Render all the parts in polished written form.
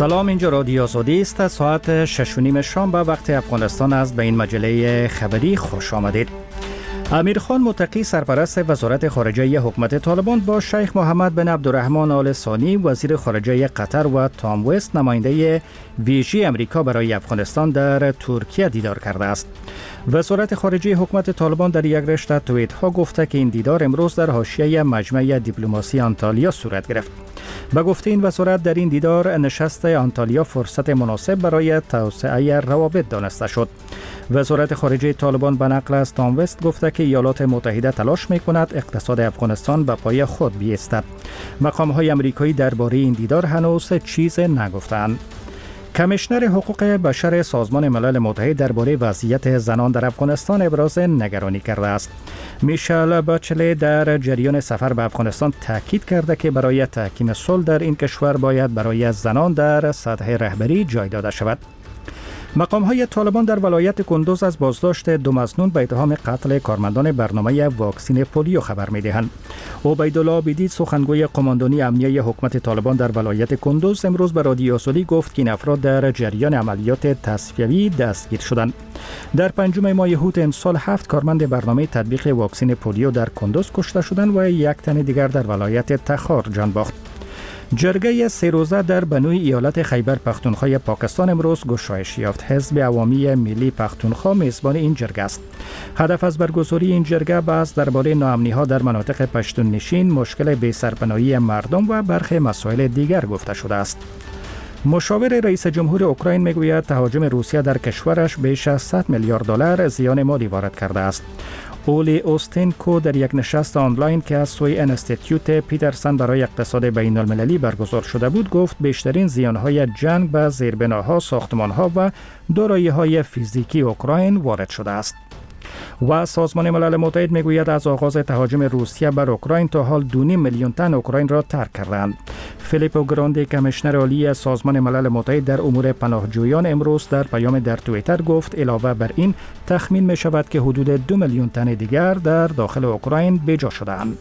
سلام، اینجا رادیو آزادی است. ساعت 6:30 شام به وقت افغانستان است. به این مجله خبری خوش آمدید. امیرخان متقی سرپرست وزارت خارجه حکومت طالبان با شیخ محمد بن عبدالرحمن آل ثانی وزیر خارجه قطر و تام وست نماینده ویژه امریکا برای افغانستان در ترکیه دیدار کرده است. وزارت خارجه حکومت طالبان در یک رشته توییت ها گفته که این دیدار امروز در حاشیه مجمع دیپلماسی آنتالیا صورت گرفت. به گفته این وزارت در این دیدار نشست آنتالیا فرصت مناسب برای توسعه روابط دانسته شد. وزارت خارجه طالبان به نقل از تام وست گفته که ایالات متحده تلاش می‌کند اقتصاد افغانستان به پای خود بایستد. مقام‌های آمریکایی درباره این دیدار هنوز چیز نگفتند. کمیشنر حقوق بشر سازمان ملل متحد درباره وضعیت زنان در افغانستان ابراز نگرانی کرده است. میشل باچله در جریان سفر به افغانستان تاکید کرده که برای تحکیم صلح در این کشور باید برای زنان در سطح رهبری جای داده شود. مقام‌های طالبان در ولایت کندوز از بازداشت 2 مظنون به اتهام قتل کارمندان برنامه واکسین پولیو خبر می‌دهند. عبیدالله عابدی سخنگوی قماندانی امنیه حکومت طالبان در ولایت کندوز امروز به رادیو آزادی گفت که این افراد در جریان عملیات تصفیوی دستگیر شدند. در 5 ماه هوت امسال 7 کارمند برنامه تطبیق واکسین پولیو در کندوز کشته شدند و 1 تن دیگر در ولایت تخار جان باخت. جرگه 3 روزه در بنوی ایالت خیبر پختونخوا پاکستان امروز گشایش یافت. حزب عوامی ملی پختونخوا میزبان این جرگه است. هدف از برگزاری این جرگه بحث درباره ناامنی‌ها در مناطق پشتون نشین، مشکل بی‌سرپناهی مردم و برخی مسائل دیگر گفته شده است. مشاور رئیس جمهور اوکراین میگوید تهاجم روسیه در کشورش بیش از 100 میلیارد دلار زیان مالی وارد کرده است. اولی اوستینکو در یک نشست آنلاین که از سوی انستیتیوت پیترسن برای اقتصاد بین المللی برگزار شده بود گفت بیشترین زیانهای جنگ به زیربناها، ساختمانها و دارایی‌های فیزیکی اوکراین وارد شده است. و سازمان ملل متحد میگوید از آغاز تهاجم روسیه بر اوکراین تا حال 2.5 میلیون تن اوکراین را ترک کردند. فیلیپو گراندی کمیشنر عالی سازمان ملل متحد در امور پناهجویان امروز در پیام در توییتر گفت علاوه بر این تخمین می شود که حدود 2 میلیون تن دیگر در داخل اوکراین بیجا شدند.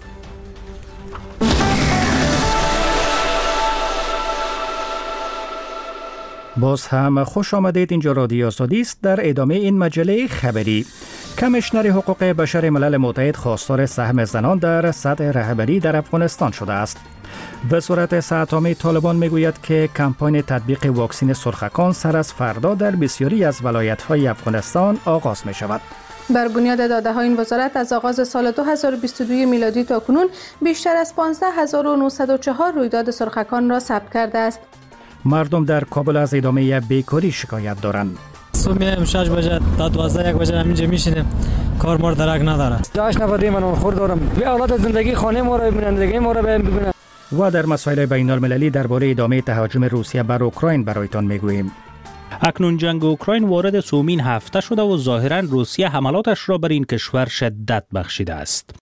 باز هم خوش آمدید. اینجا رادیو آزادی است. در ادامه این مجله خبری، کمیشنر حقوق بشر ملل متحد خواستار سهم زنان در سطح رهبری در افغانستان شده است. وزارت صحت عامه طالبان میگوید که کمپاین تطبیق واکسن سرخکان سر از فردا در بسیاری از ولایت‌های افغانستان آغاز می شود. بر بنیاد داده‌های این وزارت از آغاز سال 2022 میلادی تا کنون بیشتر از 15904 رویداد سرخکان را ثبت کرده است. مردم در کابل از ادامه بیکاری شکایت دارند. صبح میایم 6 بجه تا 12 1 بجه همینجا میشینیم، کار ما درک نداره. 8 نفر من خور دارم. به اولاد زندگی خانه ما را ببینن، زندگی ما را ببینن. و در مسائل بین المللی درباره ادامه تهاجم روسیه بر اوکراین برایتان میگوییم. اکنون جنگ اوکراین وارد سومین هفته شده و ظاهرا روسیه حملاتش را بر این کشور شدت بخشیده است.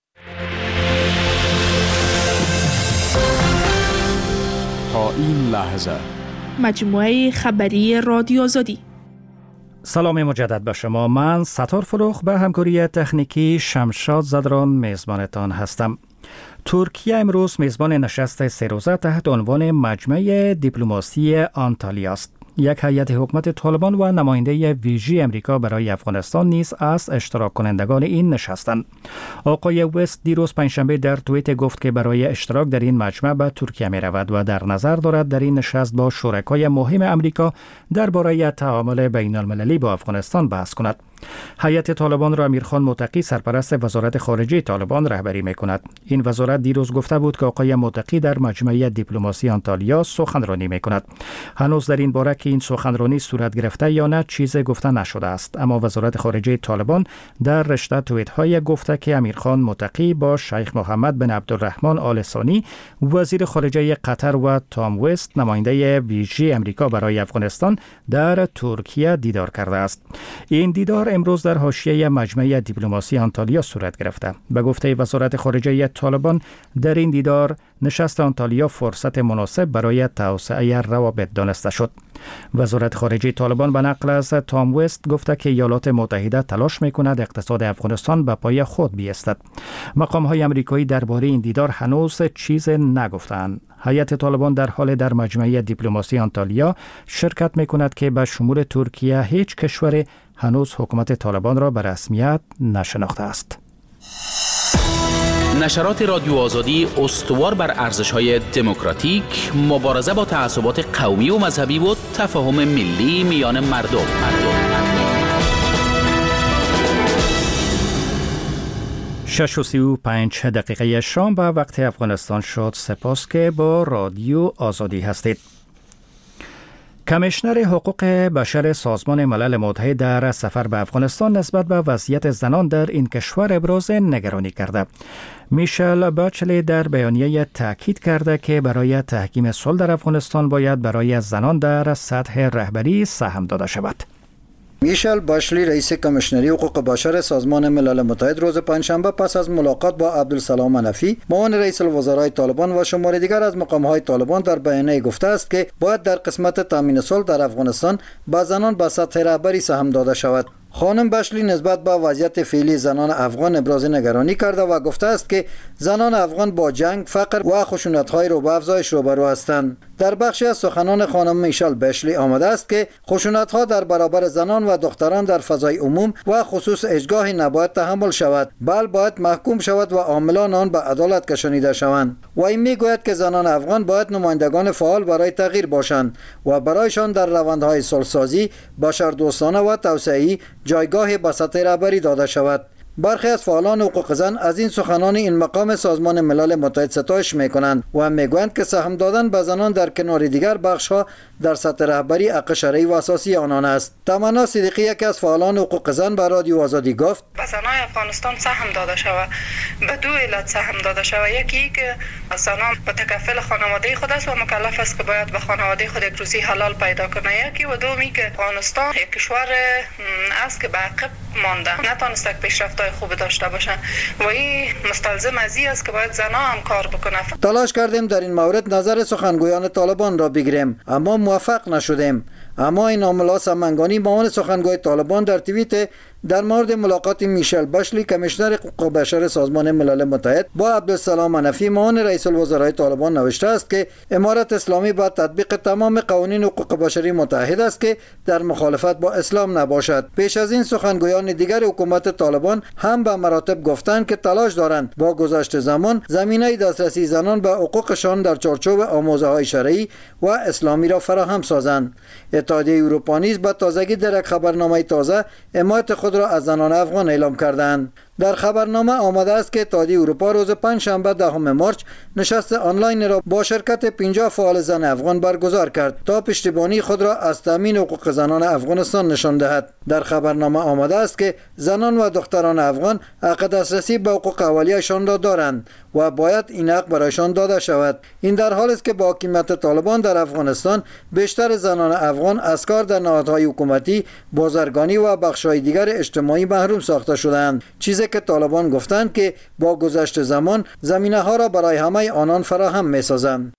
تا این لحظه مجموعه خبری رادیو آزادی. سلام مجدد به شما. من ستار فروخ به همکاری تکنیکی شمشاد زدران میزبانتان هستم. ترکیه امروز میزبان نشست 3 روزه تحت عنوان مجمع دیپلماسی آنتالیا است. یک هیئت حکومت طالبان و نماینده ویژه امریکا برای افغانستان نیز از اشتراک کنندگان این نشستند. آقای وست دیروز پنجشنبه در توییت گفت که برای اشتراک در این مجمع به ترکیه می رود و در نظر دارد در این نشست با شرکای مهم امریکا درباره تعامل بین المللی با افغانستان بحث کند. هیئت طالبان را امیرخان متقی سرپرست وزارت خارجه طالبان رهبری می‌کند. این وزارت دیروز گفته بود که آقای متقی در مجمع دیپلماسی آنتالیا سخنرانی می‌کند. هنوز در این باره که این سخنرانی صورت گرفته یا نه چیزی گفته نشده است، اما وزارت خارجه طالبان در رشته توییت‌های گفته که امیرخان متقی با شیخ محمد بن عبدالرحمن آل ثانی وزیر خارجه قطر و تام وست نماینده ویژه امریکا برای افغانستان در ترکیه دیدار کرده است. این دیدار دیدار امروز در حاشیه مجمع دیپلماسی آنتالیا صورت گرفته. به گفته وزارت خارجه طالبان در این دیدار نشست آنتالیا فرصت مناسب برای توسعه روابط دانسته شد. وزارت خارجه طالبان به نقل از تام وست گفته که ایالات متحده تلاش می‌کند اقتصاد افغانستان به پای خود بیستد. مقام‌های آمریکایی درباره این دیدار هنوز چیز نگفتند. هیئت طالبان در حال در مجمع دیپلماسی آنتالیا شرکت می‌کند که به شمول ترکیه هیچ کشور هنوز حکومت طالبان را به رسمیت نشناخته است. نشرات رادیو آزادی استوار بر ارزش‌های دموکراتیک، مبارزه با تعصبات قومی و مذهبی و تفاهم ملی میان مردم. 6:35 شام به وقت افغانستان شد. سپاس که با رادیو آزادی هستید. کمیشنر حقوق بشر سازمان ملل متحد در سفر به افغانستان نسبت به وضعیت زنان در این کشور ابراز نگرانی کرده. میشل باچلی در بیانیه تاکید کرده که برای تحکیم صلح در افغانستان باید برای زنان در سطح رهبری سهم داده شود. میشل باشلی رئیس کمیشنری حقوق بشر سازمان ملل متحد روز پنجشنبه پس از ملاقات با عبدالسلام منفی معاون رئیس الوزرای طالبان و شمار دیگر از مقام‌های طالبان در بیانیه گفته است که باید در قسمت تامین صلح در افغانستان به زنان به سطح رهبری سهم داده شود. خانم باشلی نسبت به وضعیت فعلی زنان افغان ابراز نگرانی کرده و گفته است که زنان افغان با جنگ، فقر و خشونت‌های رو به افزایش روبرو هستند. در بخشی از سخنان خانم میشل باشلی آمده است که خشونت‌ها در برابر زنان و دختران در فضای عموم و خصوص هیچگاه نباید تحمل شود، بل باید محکوم شود و عاملان آن به عدالت کشانیده شوند. و این میگوید که زنان افغان باید نمایندگان فعال برای تغییر باشند و برایشان در روندهای صلح‌سازی، بشردوستانه و توسعه‌ای جایگاه به سطح رهبری داده شود. برخی از فعالان حقوق زن از این سخنان این مقام سازمان ملل متحد ستایش میکنند و میگویند که سهم دادن به زنان در کنار دیگر بخش‌ها در سطح رهبری حق شرعی و اساسی آنان است. تمنا صدیقی یکی از فعالان حقوق زن به رادیو آزادی گفت: به زنان افغانستان سهم داده شود، به دو علت سهم داده شود. یکی که زنان متکفل خانواده خود است و مکلف است که باید به خانواده خود یک روزی حلال پیدا کنه. یکی و دومی که افغانستان یک کشور است که به عقب مانده، نتونسته پیشرفت‌های خوب داشته باشن و این مستلزم از این است که باید زنان هم کار بکنه. تلاش کردیم در این مورد نظر سخنگویان طالبان را بگیریم اما موفق نشدیم. اما این عاملا سمنگانی معاون سخنگوی طالبان در توییت در مورد ملاقات میشل باشلی کمیشنر حقوق بشر سازمان ملل متحد با عبدالسلام منفی معاون رئیس الوزرای طالبان نوشته است که امارت اسلامی با تطبیق تمام قوانین حقوق بشری متحد است که در مخالفت با اسلام نباشد. پیش از این سخنگویان دیگر حکومت طالبان هم به مراتب گفتند که تلاش دارند با گذشت زمان زمینه دسترسی زنان به حقوقشان در چارچوب آموزه‌های شرعی و اسلامی را فراهم سازند. اتحادیه اروپا نیز به تازگی در یک خبرنامه تازه حمایت خود را از زنان افغان اعلام کردند. در خبرنامه آمده است که اتحادیه اروپا روز پنجشنبه 10 مارس نشست آنلاین را با شرکت 50 فعال زن افغان برگزار کرد تا پشتیبانی خود را از تامین حقوق زنان افغانستان نشان دهد. در خبرنامه آمده است که زنان و دختران افغان حق دسترسی به حقوق اولیه‌شان را دارند و باید این حق برایشان داده شود. این در حالی است که با حکومت طالبان در افغانستان بیشتر زنان افغان از کار در نهادهای حکومتی، بازرگانی و بخش‌های دیگر اجتماعی محروم ساخته شدند، چیزی که طالبان گفتند که با گذشت زمان زمینه‌ها را برای همه آنان فراهم می‌سازند.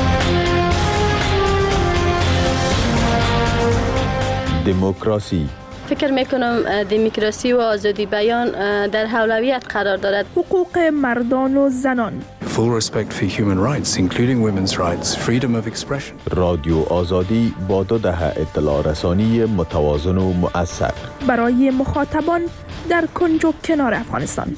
دموکراسی. فکر میکنم دموکراسی و آزادی بیان در اولویت قرار دارد. حقوق مردان و زنان. Full respect for human rights, including women's rights, freedom of expression. رادیو آزادی با 2 دهه اطلاع رسانی متوازن و مؤثر برای مخاطبان در کنج و کنار افغانستان.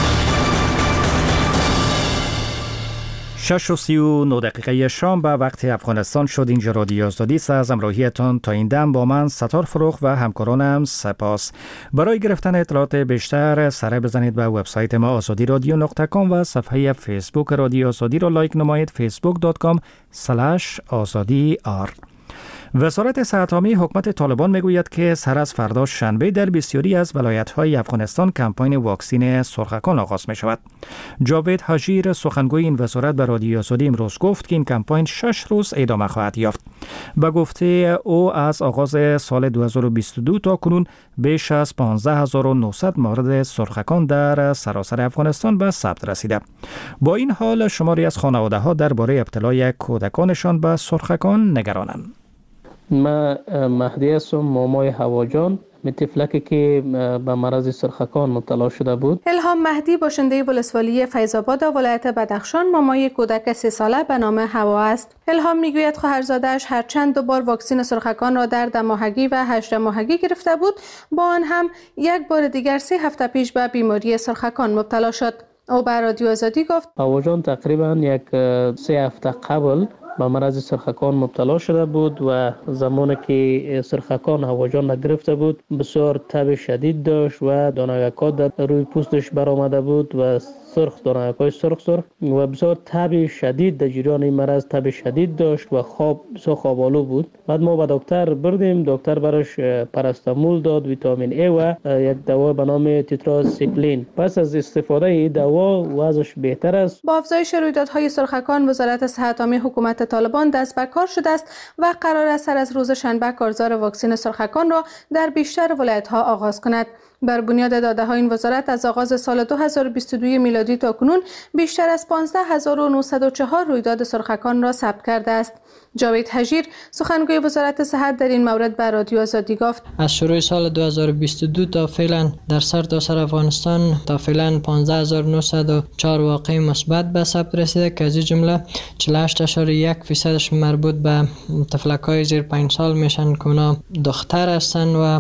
6:39 شام به وقت افغانستان شد. اینجا رادیو آزادی است. از همراهیتان تا این دم با من ستار فروغ و همکارانم سپاس. برای گرفتن اطلاعات بیشتر سر بزنید به وبسایت ما azadiradyo.com و صفحه فیسبوک رادیو آزادی را لایک نمایید facebook.com/azadi_r. وزارت صحت عامه حکومت طالبان میگوید که سر از فردا شنبه در بسیاری از ولایت‌های افغانستان کمپاین واکسین سرخکان آغاز می شود. جاوید حجیر سخنگوی این وزارت به رادیو آزادی امروز گفت که این کمپاین 6 روز ادامه خواهد یافت. به گفته او از آغاز سال 2022 تا کنون بیش از 15900 مورد سرخکان در سراسر افغانستان به ثبت رسیده. با این حال شماری از خانواده‌ها درباره ابتلای کودکانشان به سرخکان نگرانند. ما مهدی هستم، مامای هوا جان، طفلکی که به مرض سرخکان مبتلا شده بود. الهام مهدی باشنده ولسوالی فیض‌آباد ولایت بدخشان مامای کودک 3 ساله به نام هوا است. الهام میگوید خواهرزاده‌اش هر چند دوبار واکسن سرخکان را در 10 ماهگی و 18 ماهگی گرفته بود، با آن هم یک بار دیگر 3 هفته پیش به بیماری سرخکان مبتلا شد. او به رادیو آزادی گفت هوا جان تقریبا یک 3 هفته قبل به مرض سرخکان مبتلا شده بود و زمانی که سرخکان هوا جان نگرفته بود بسیار تب شدید داشت و دانگک‌ها در روی پوستش برآمده بود و دانگک‌های سرخ و بسیار تب شدید در جریان این مرض تب شدید داشت و بسیار خواب‌آلود بود. بعد ما به دکتر بردیم، دکتر براش پاراستامول داد، ویتامین ای و یک دوا به نام تتراسیکلین. پس از استفاده این دوا وضعش بهتر است. با افزایش رویدادهای سرخکان وزارت صحت عامه حکومت طالبان دست به کار شده است و قرار است سر از روز شنبه کارزار واکسن سرخکان را در بیشتر ولایت‌ها آغاز کند. بر بنیاد داده‌های این وزارت از آغاز سال 2022 میلادی تا کنون بیشتر از 15904 رویداد سرخکان را ثبت کرده است. جاوید حجیر سخنگوی وزارت صحت در این مورد به رادیو آزادی گفت از شروع سال 2022 تا فعلا در سرتاسر افغانستان تا فعلا 15904 واقعه مثبت به ثبت رسیده که از این جمله 48.1% مربوط به طفلک‌های زیر 5 سال میشن که اونا دختر هستند و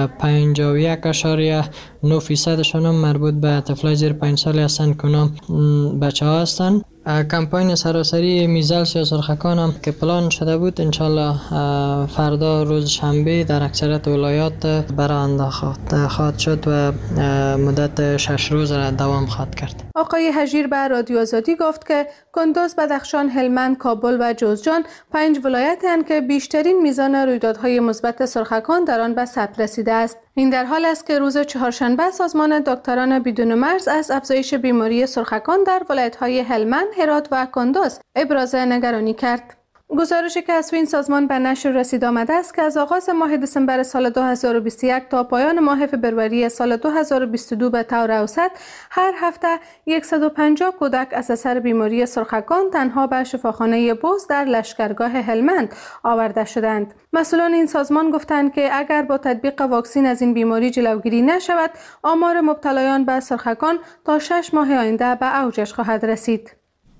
51.9% مربوط به طفلای زیر 5 سال هستند که اونا بچه‌ها هستند. کمپاین سراسری میزلس یا سرخکان هم که پلان شده بود انشالله فردا روز شنبه در اکثریت ولایات برآورده خواهد شد و مدت 6 روز را دوام خواهد کرد. آقای حجیر به رادیو آزادی گفت که کندوز، بدخشان، هلمند، کابل و جوزجان 5 ولایتی هستند که بیشترین میزان رویدادهای مثبت سرخکان در آن به ثبت رسیده است. این در حال است که روز چهارشنبه سازمان دکتران بدون مرز از افزایش بیماری سرخکان در ولایت‌های هلمند، هرات و کندوز ابراز نگرانی کرد. گزارشی که از این سازمان به نشر رسید آمده است که از آغاز ماه دسامبر سال 2021 تا پایان ماه فبروری سال 2022 به طور اوسط هر هفته 150 کودک از اثر بیماری سرخکان تنها به شفاخانه بوز در لشکرگاه هلمند آورده شدند. مسئولان این سازمان گفتند که اگر با تطبیق واکسن از این بیماری جلوگیری نشود، آمار مبتلایان به سرخکان تا 6 ماه آینده به اوجش خواهد رسید.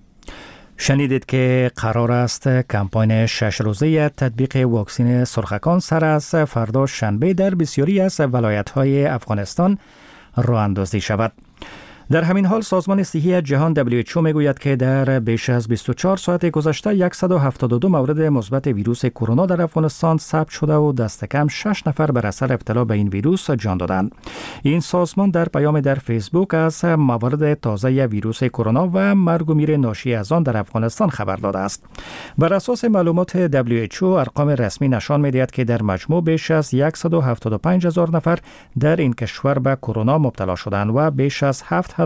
شنیدید که قرار است کمپاین 6 روزه تطبیق واکسن سرخکان سر از فردا شنبه در بسیاری از ولایت‌های افغانستان راه اندازی شود. در همین حال سازمان صحی جهان WHO میگوید که در بیش از 24 ساعت گذشته 172 مورد مثبت ویروس کرونا در افغانستان ثبت شده و دست کم 6 نفر بر اثر ابتلا به این ویروس جان دادند. این سازمان در پیام در فیسبوک از موارد تازه ویروس کرونا و مرگ و میر ناشی از آن در افغانستان خبر داده است. بر اساس معلومات WHO ارقام رسمی نشان می‌دهد که در مجموع بیش از 175,000 نفر در این کشور به کرونا مبتلا شدند و بیش از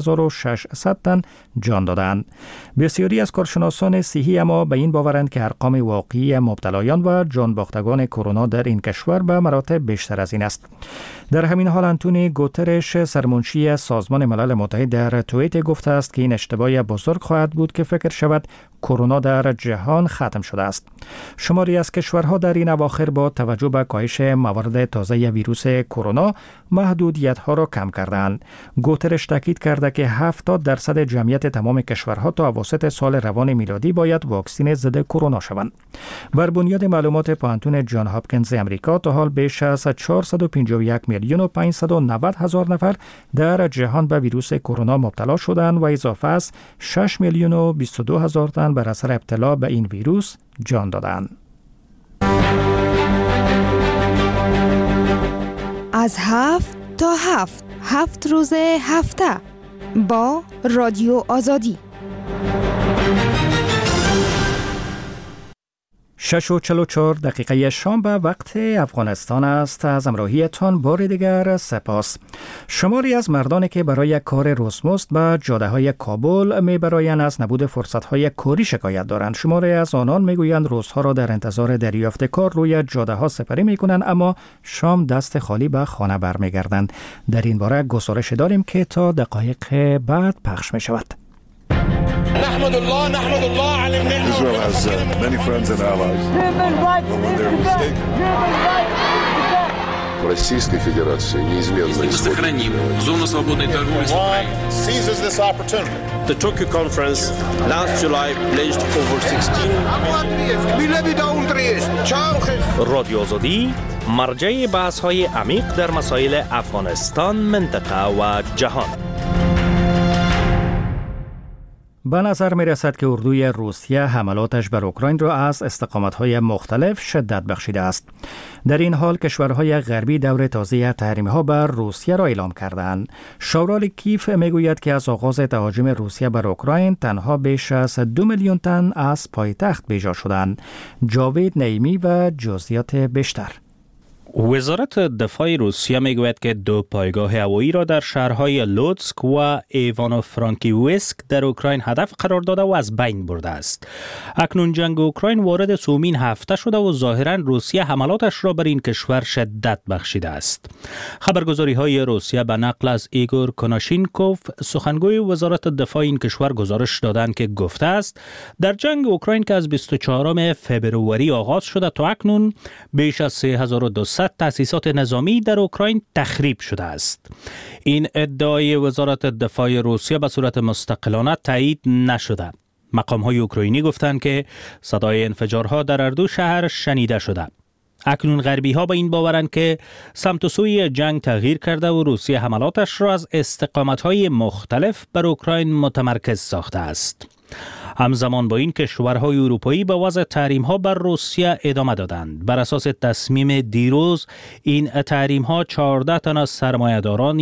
7600 تن جان دادند. بسیاری از کارشناسان صحی اما به این باورند که ارقام واقعی مبتلایان و جان باختگان کرونا در این کشور به مراتب بیشتر از این است. در همین حال آنتونی گوترش سرمنشی سازمان ملل متحد در توییت گفته است که این اشتباه بزرگ خواهد بود که فکر شود کرونا در جهان ختم شده است. شماری از کشورها در این اواخر با توجه به کاهش موارد تازه ویروس کرونا محدودیت‌ها را کم کردند. گوترش تاکید کرده که 70% جمعیت تمام کشورها تا اواسط سال روان میلادی باید واکسن ضد کرونا شوند. بر بنیاد معلومات پانتون جان هاپکینز امریکا تا حال بیش از 451,590,000 نفر در جهان به ویروس کرونا مبتلا شدند و اضافه از 6,022,000 تن بر اثر ابتلا به این ویروس جان دادند. از 7 تا 7 روز هفته با رادیو آزادی. 6:44 شام به وقت افغانستان است. از همراهیتان بار دیگر سپاس. شماری از مردانی که برای کار روزمزد به جاده‌های کابل می‌برایند از نبود فرصت‌های کاری شکایت دارند. شماری از آنان می‌گویند روزها را در انتظار دریافت کار روی جاده‌ها سپری می‌کنند، اما شام دست خالی به خانه برمیگردند. در این باره گزارش داریم که تا دقایق بعد پخش می‌شود. نحمد الله على النعمة. Israel has many friends and allies. Российской Федерации неизменно сохраним зону свободной торговли с Украиной. Seizes this opportunity. The Tokyo conference last July pledged over 16 رادیو آزادی مرجع بحث‌های عمیق در مسائل افغانستان، منطقه و جهان. به نظر می رسد که اردوی روسیه حملاتش بر اوکراین را از استقامت‌های مختلف شدت بخشیده است. در این حال کشورهای غربی دور تازه تحریم‌ها بر روسیه را اعلام کردند. شورای کیف میگوید که از آغاز تهاجم روسیه بر اوکراین تنها بیش از 2 میلیون تن از پایتخت بیجا شدند. جاوید نعیمی و جزئیات بیشتر. وزارت دفاع روسیه میگوید که 2 پایگاه هوایی را در شهرهای لوتسک و ایوانو فرانکیوسک در اوکراین هدف قرار داده و از بین برده است. اکنون جنگ اوکراین وارد سومین هفته شده و ظاهرا روسیه حملاتش را بر این کشور شدت بخشیده است. خبرگزاری های روسیه به نقل از ایگور کناشینکوف سخنگوی وزارت دفاع این کشور گزارش دادند که گفته است در جنگ اوکراین که از 24 فوریه آغاز شده تا اکنون بیش از 3200 تأسیسات نظامی در اوکراین تخریب شده است. این ادعای وزارت دفاع روسیه به صورت مستقلانه تایید نشده. مقام‌های اوکراینی گفتند که صدای انفجارها در هر دو شهر شنیده شده. اکنون غربی‌ها به این باورند که سمت و سوی جنگ تغییر کرده و روسیه حملاتش را از استقامت‌های مختلف بر اوکراین متمرکز ساخته است. همزمان با این کشورهای اروپایی به وضع تحریم‌ها بر روسیه ادامه دادند. بر اساس تصمیم دیروز این تحریم‌ها 14 تن از سرمایه‌داران،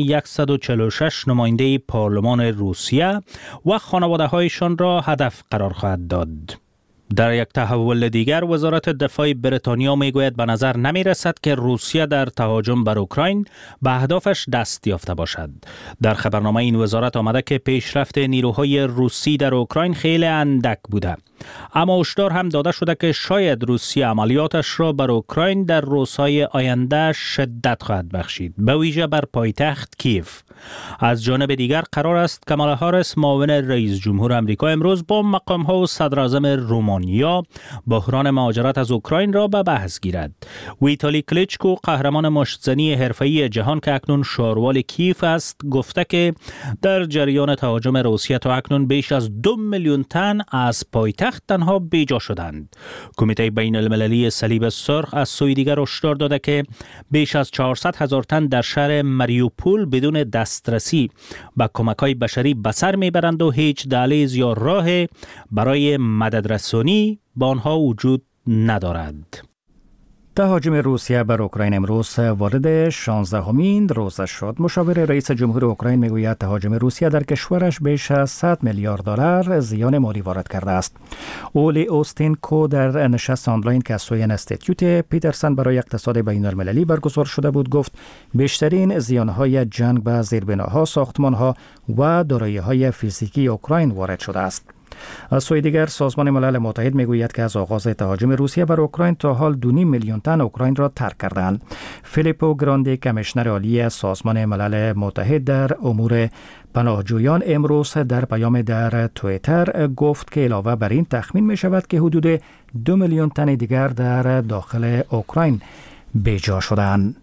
146 نماینده پارلمان روسیه و خانواده‌هایشان را هدف قرار خواهد داد. در یک تحول دیگر وزارت دفاع بریتانیا میگوید به نظر نمی رسد که روسیه در تهاجم بر اوکراین به اهدافش دست یافته باشد. در خبرنامه این وزارت آمده که پیشرفت نیروهای روسی در اوکراین خیلی اندک بوده، اما هشدار هم داده شده که شاید روسیه عملیاتش را بر اوکراین در روزهای آینده شدت خواهد بخشید، به ویژه بر پایتخت کیف. از جانب دیگر قرار است کامالا هاریس معاون رئیس جمهور آمریکا امروز با مقام‌ها و صدراعظم رومانیا بحران مهاجرت از اوکراین را به بحث گیرد. ویتالی کلیچکو قهرمان مشت‌زنی حرفه‌ای جهان که اکنون شاروال کیف است گفته که در جریان تهاجم روسیه تا اکنون بیش از 2 میلیون تن از پایتخت تنها بیجا شدند. کمیته بین المللی صلیب سرخ از سوی دیگر هشدار داده که بیش از 400,000 تن در شهر ماریوپول بدون دسترسی به کمک‌های بشری به سر میبرند و هیچ دهلیز یا راه برای مدد رسانی به آنها وجود ندارد. تهاجم روسیه بر اوکراین امروز وارد 16مین روزش شد. مشاور رئیس جمهور اوکراین میگوید تهاجم روسیه در کشورش بیش از 100 میلیارد دلار زیان مالی وارد کرده است. اولی اوستینکو در نشست آنلاین که از سوی انستیتیوت پیترسن برای اقتصاد بین المللی برگزار شده بود گفت بیشترین زیانهای جنگ به زیربناها، ساختمانها و دارایی‌های فیزیکی اوکراین وارد شده است. از سوی دیگر سازمان ملل متحد میگوید که از آغاز تهاجم روسیه بر اوکراین تا حال 2.5 میلیون تن اوکراین را ترک کردند. فیلیپو گراندی کمیشنر عالی سازمان ملل متحد در امور پناهجویان امروز در پیام در توییتر گفت که علاوه بر این تخمین می شود که حدود 2 میلیون تن دیگر در داخل اوکراین بیجا شدند.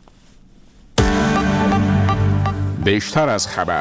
بیشتر از خبر.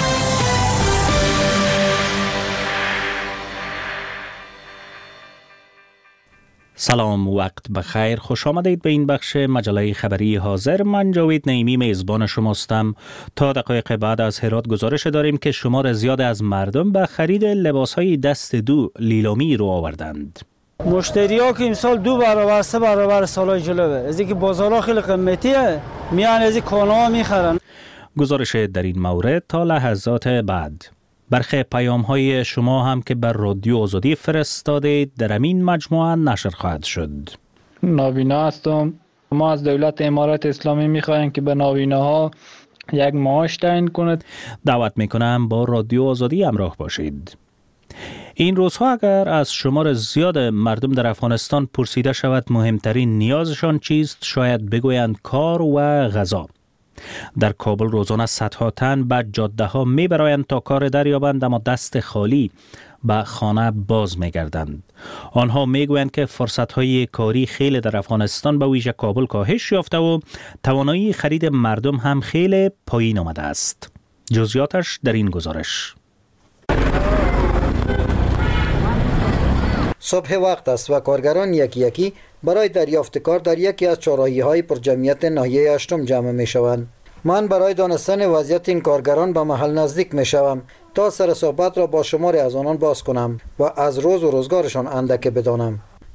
سلام، وقت بخیر، خوش آمدید به این بخش مجله خبری حاضر. من جاوید نعیمی میزبان شماستم. تا دقایق بعد از هرات گزارش داریم که شمار زیاد از مردم به خرید لباسهای دست دو لیلامی رو آوردند. مشتری‌ها که امسال 2 برابر 3 برابر سالهای جلوه، از اینکه بازارها خیلی قیمتیه میان از این کالاها میخرن. گزارش در این مورد تا لحظات بعد. برخی پیام های شما هم که بر رادیو آزادی فرستادید در این مجموعه نشر خواهد شد. نابینا هستم. ما از دولت امارات اسلامی می‌خواهیم که به نابیناها یک معاش تعیین کند. دعوت میکنم با رادیو آزادی همراه باشید. این روزها اگر از شمار زیاد مردم در افغانستان پرسیده شود مهمترین نیازشان چیست، شاید بگویند کار و غذا. در کابل روزانه صدها تن به جاده ها می برایند تا کار دریابند، اما دست خالی به خانه باز می گردند. آنها می گویند که فرصت های کاری خیلی در افغانستان به ویژه کابل کاهش یافته و توانایی خرید مردم هم خیلی پایین آمده است. جزئیاتش در این گزارش. صبح وقت است و کارگران یکی یکی برای دریافت کار در یکی از چهارراهی‌های پرجمعیت ناحیه هشتم جمع می شوند. من برای دانستن وضعیت این کارگران به محل نزدیک می شوم تا سر صحبت را با شماری از آنان باز کنم و از روز و روزگارشان اندکی بدانم.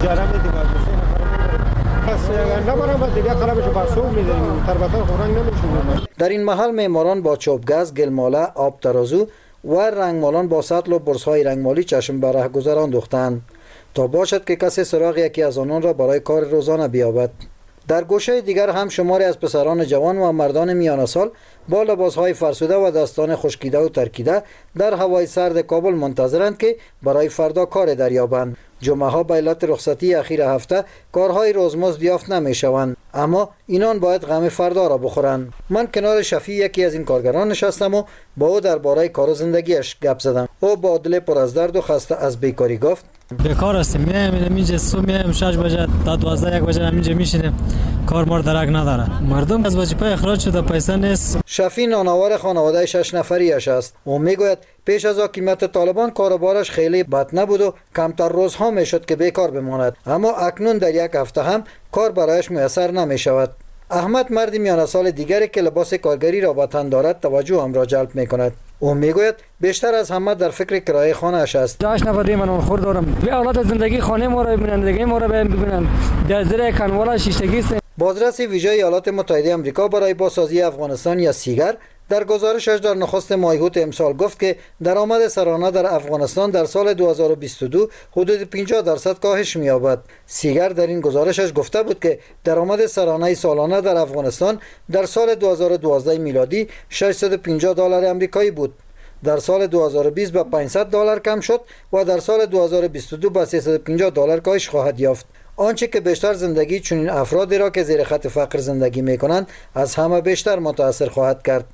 در این محل معماران با چوبگز، گلماله، آب ترازو و رنگمالان با سطل و برس‌های رنگمالی چشم به رهگذر انداختند تا باشد که کسی سراغ یکی از آنان را برای کار روزانه بیابد. در گوشه دیگر هم شماری از پسران جوان و مردان میانه سال با لباسهای فرسوده و دستان خشکیده و ترکیده در هوای سرد کابل منتظرند که برای فردا کار دریابند. جمعه ها به علت رخصتی اخیر هفته کارهای روزمزد یافت نمی شوند، اما اینان باید غم فردا را بخورند. من کنار شفیع یکی از این کارگران نشستم و با او درباره کار و زندگیش گپ زدم. او با دل پر از درد و خسته از بیکاری گفت: بیکار هستیم، میایم اینجا صبح میایم 6 بجه تا 12 1 بجه اینجا میشینیم، کار مار درک نداره. مردم از وظیفه اخراج شده، پیسه نیست. شفیع نانآور خانواده 6 نفریش است. او میگوید پیش از حاکمیت طالبان کاروبارش خیلی بد نبود و کمتر روزها میشد که بیکار بماند، اما اکنون در یک هفته هم کار برایش میسر نمی شود. احمد مردی میانه سال دیگری که لباس کارگری را به تن دارد توجه هم را جلب میکند. او میگوید بیشتر از همه در فکر کرایه خانه اش است. 8 نفر من خور دارم. به اولاد زندگی خانه ما را ببینن، زندگی ما را ببینن. در زیر کنوالا شیشتگی است. بازرس ویژه ایالات متحده آمریکا برای بازسازی افغانستان یا سیگر در گزارشش در نخست مایحوت امسال گفت که درآمد سرانه در افغانستان در سال 2022 حدود 50% کاهش می‌یابد. سیگر در این گزارشش گفته بود که درآمد سرانه سالانه در افغانستان در سال 2012 میلادی $650 آمریکایی بود. در سال 2020 به $500 کم شد و در سال 2022 به $350 کاهش خواهد یافت. آنچه که بیشتر زندگی چنین افرادی را که زیر خط فقر زندگی می‌کنند از همه بیشتر متاثر خواهد کرد.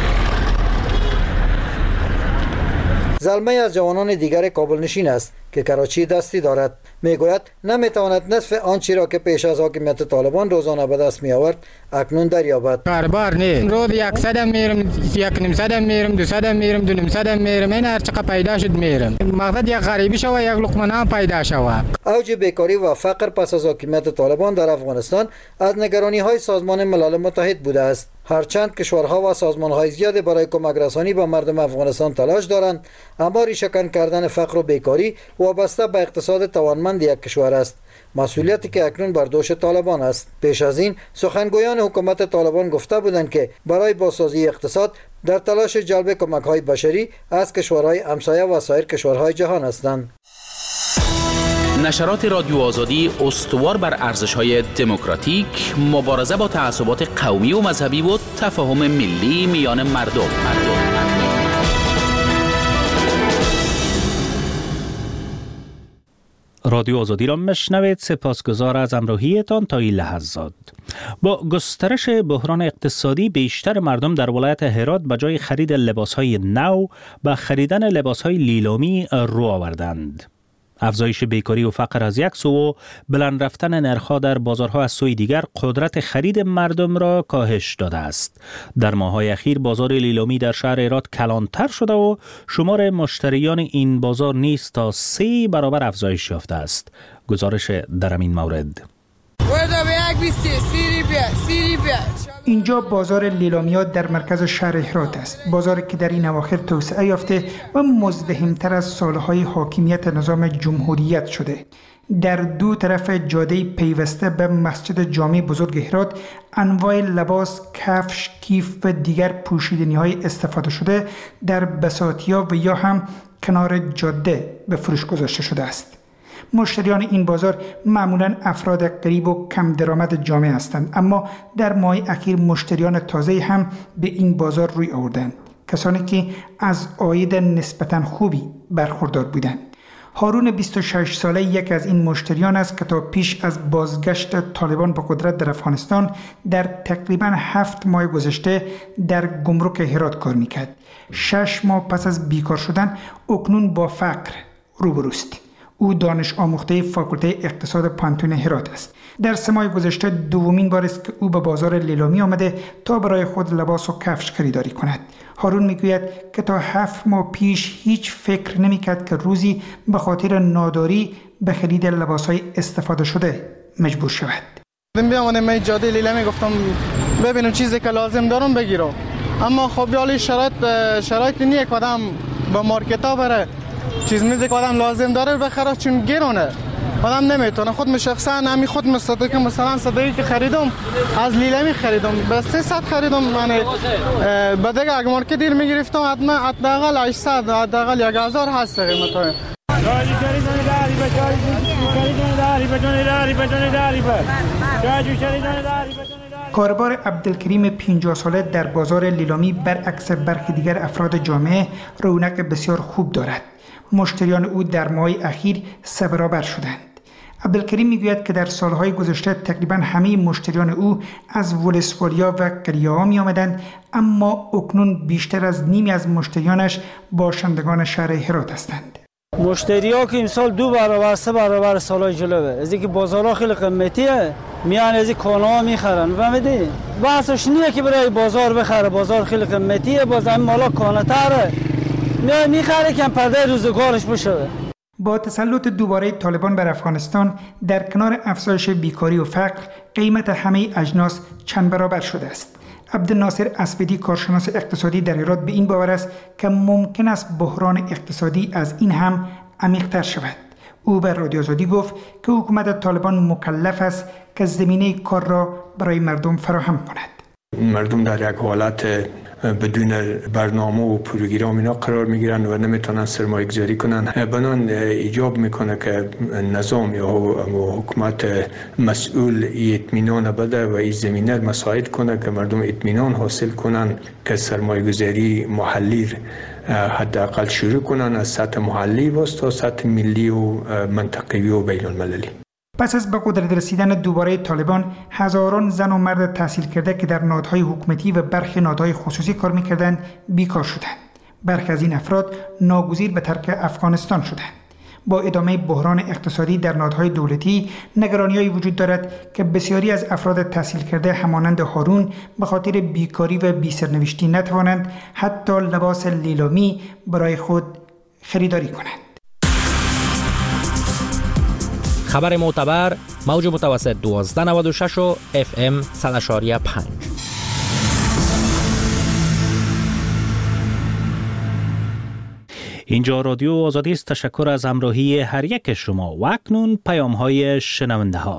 زلمه از جوانان دیگر کابل نشین است که کراچی دستی دارد. میگوید نمیتواند نصف آنچه را که پیش از حاکمیت طالبان روزانه به دست می آورد اکنون دریابد. کاربار نه، روز 100 میرم، 100 میرم، 200 میرم، 200 میرم، این هر چقدر پیدا شد میرم. مقصد یک غریبی شوه، یک لقمه نان پیدا شوه. اوج بیکاری و فقر پس از حاکمیت طالبان در افغانستان از نگرانی های سازمان ملل متحد بوده است. هرچند کشورها و سازمان‌های زیادی برای کمک رسانی به مردم افغانستان تلاش دارند، اما ریشه‌کن کردن فقر و بیکاری وابسته به اقتصاد توانمند یک کشور است، مسئولیتی که اکنون بر دوش طالبان است. پیش از این سخنگویان حکومت طالبان گفته بودند که برای بازسازی اقتصاد در تلاش جلب کمک‌های بشری از کشورهای همسایه و سایر کشورهای جهان هستند. نشرات رادیو آزادی استوار بر ارزش‌های دموکراتیک، مبارزه با تعصبات قومی و مذهبی و تفاهم ملی میان مردم. رادیو آزادی را میشنوید. سپاسگزار از همراهیتان تا این لحظات. با گسترش بحران اقتصادی بیشتر مردم در ولایت هرات به جای خرید لباس‌های نو به خریدن لباس‌های لیلامی رو آوردند. افزایش بیکاری و فقر از یک سو و بلند رفتن نرخ‌ها در بازارها از سوی دیگر قدرت خرید مردم را کاهش داده است. در ماه‌های اخیر بازار لیلامی در شهر هرات کلانتر شده و شمار مشتریان این بازار نیز تا 3 برابر افزایش یافته است. گزارش در این مورد. اینجا بازار لیلامیا در مرکز شهر هرات است. بازاری که در این اواخر توسعه یافته و مزدحم‌تر از سالهای حاکمیت نظام جمهوریت شده. در دو طرف جاده پیوسته به مسجد جامع بزرگ هرات انواع لباس، کفش، کیف و دیگر پوشیدنی‌های استفاده شده در بساطیا و یا هم کنار جاده به فروش گذاشته شده است. مشتریان این بازار معمولاً افراد غریب و کم درآمد جامعه هستند، اما در ماه اخیر مشتریان تازه هم به این بازار روی آوردند، کسانی که از عاید نسبتاً خوبی برخوردار بودند. هارون 26 ساله یک از این مشتریان است که تا پیش از بازگشت طالبان به قدرت در افغانستان در تقریباً 7 ماه گذشته در گمرک هرات کار میکرد. 6 ماه پس از بیکار شدن اکنون با فقر روبروست. او دانش آموخته فاکولته اقتصاد پانتون هرات است. در 3 ماه گذشته دومین بار است که او به بازار لیلامی آمده تا برای خود لباس و کفش خریداری کند. هارون میگوید که تا 7 ماه پیش هیچ فکر نمیکرد که روزی به خاطر ناداری به خرید لباس‌های استفاده شده مجبور شود. بیامدم من جاده لیلامی گفتم ببینم چیزی که لازم دارم بگیرم، اما خب یالی شرایط نیه که آدم به مارکت ها بره چیز میزی که آدم لازم داره بخره، چون گرونه آدم نمیتونه. خود شخصا همی خود مثلا صدایی که خریدم از لیلامی خریدم به 300 خریدم، یعنی به دیگه اگه مارکت دیر میگرفتم حداقل 800 حداقل 1000 هست قیمتای. کاربار عبدالکریم 50 ساله در بازار لیلامی برعکس برخی دیگر افراد جامعه رونق بسیار خوب دارد. مشتریان او در ماه اخیر 3 برابر شدند. عبدالکریم میگوید که در سالهای گذشته تقریبا همه مشتریان او از ولسوالیا و قریه‌ها می آمدند، اما اکنون بیشتر از نیمی از مشتریانش باشندگان شهر هرات هستند. مشتری‌ها که امسال 2 برابر 3 برابر سالهای جلوه، از اینکه بازارها خیلی قیمتیه میان از این کالاها میخرن. فهمیدی؟ بحثش نیه که برای بازار بخره، بازار خیلی قیمتیه، باز همین مالا کانتره میخره که پرده روزگارش بشه. با تسلط دوباره طالبان بر افغانستان در کنار افزایش بیکاری و فقر، قیمت همه اجناس چند برابر شده است. عبدالناصر اسودی کارشناس اقتصادی در هرات به این باور است که ممکن است بحران اقتصادی از این هم عمیق‌تر شود. او به رادیو آزادی گفت که حکومت طالبان مکلف است که زمینه کار را برای مردم فراهم کند. مردم در یک حالت بدون برنامه و پروگرام اینا قرار میگیرن و نمیتونن سرمایه گذاری کنن. بنان ایجاب میکنه که نظام یا حکومت مسئول اطمینان بده و این زمینه مساعد کنه که مردم اطمینان حاصل کنن که سرمایه گذاری محلی حداقل شروع کنن، از سطح محلی تا سطح ملی و منطقوی و بین المللی. پس از به قدرت رسیدن دوباره طالبان، هزاران زن و مرد تحصیل کرده که در نهادهای حکومتی و برخی نهادهای خصوصی کار می‌کردند بیکار شدند. برخی از این افراد ناگزیر به ترک افغانستان شدند. با ادامه بحران اقتصادی در نهادهای دولتی، نگرانی‌هایی وجود دارد که بسیاری از افراد تحصیل کرده همانند هارون به خاطر بیکاری و بی‌سرنوشتی نتوانند حتی لباس لیلامی برای خود خریداری کنند. خبر معتبر موج متوسط 1296 و FM 100.5. اینجا رادیو آزادی است. تشکر از همراهی هر یک شما و اکنون پیام های شنونده ها.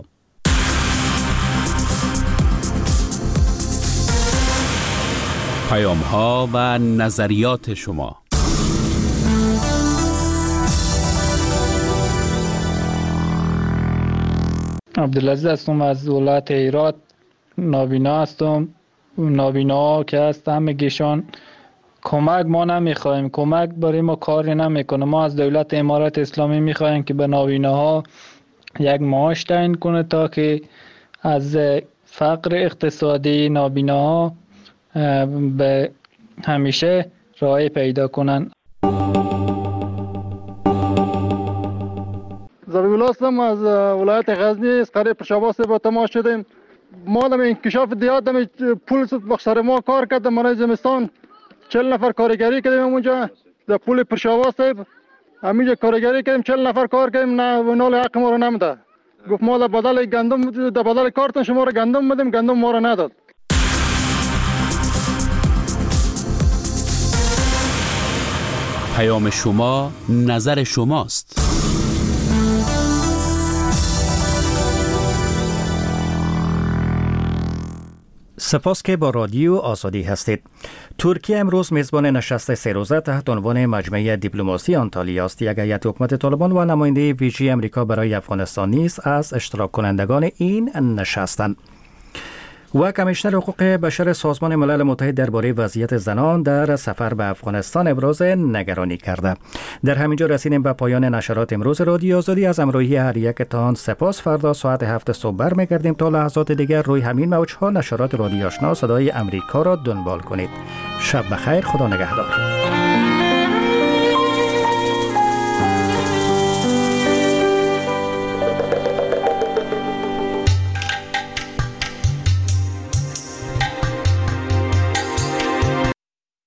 پیام ها و نظریات شما. عبدالعزیز هستم از ولایت هرات. نابینا هستم. نابینا که هست همگیشان کمک ما نمیخوایم، کمک برای ما کاری نمیکنه. ما از دولت امارت اسلامی میخوایم که به نابیناها یک معاش تعیین کنه تا که از فقر اقتصادی نابیناها به همیشه راه پیدا کنن. زبیل هستم از ولایت غزنی، از قریه پشاواس با تماس شدیم. ما دم انکشاف دیات دم پول بخشار ما کار کردم. من زمستان 40 نفر کارگری کردیم اونجا در پول پرشاواس. همینجا کارگری کردیم، 40 نفر کار کردیم، نه نال حق ما رو نمیده. گفت ما در بدل گندم، در بدل کارتون شما رو گندم بدیم، گندم ما رو نداد. پیام شما نظر شماست. سپاس که با رادیو آزادی هستید. ترکیه امروز میزبان نشست 3 روزه تحت عنوان مجمع دیپلماسی آنتالیا است. یک هیئت حکومت طالبان و نماینده ویژه امریکا برای افغانستان نیز از اشتراک کنندگان این نشستند. و کمیشنر حقوق بشر سازمان ملل متحد درباره وضعیت زنان در سفر به افغانستان ابراز نگرانی کرده. در همینجا رسیدیم به پایان نشرات امروز رادیو آزادی. از همراهی هر یکتان سپاس. فردا ساعت 7 صبح برمیگردیم. تا لحظات دیگر روی همین موج‌ها نشرات رادیو آشنا صدای امریکا را دنبال کنید. شب بخیر. خدا نگهدار.